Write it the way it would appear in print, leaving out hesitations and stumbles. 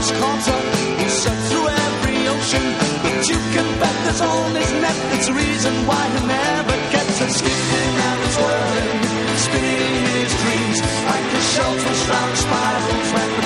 much hotter. He said through every ocean, but you can bet there's on his neck. It's the reason why he never gets a skipping and it's whirling, spinning in his dreams like a shelter round spirals when